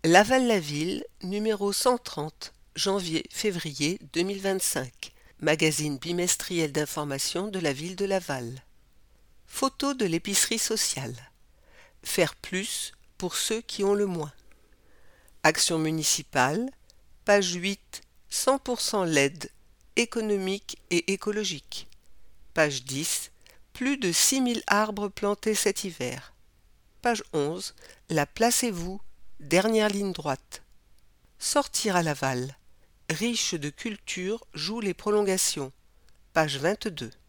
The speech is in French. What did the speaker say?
Laval-la-Ville, numéro 130, janvier-février 2025. Magazine bimestriel d'information de la ville de Laval. Photo de l'épicerie sociale. Faire plus pour ceux qui ont le moins. Action municipale, page 8, 100% LED, économique et écologique. Page 10, plus de 6000 arbres plantés cet hiver. Page 11, la placez-vous, dernière ligne droite. Sortir à Laval. Riche de culture joue les prolongations. Page 22.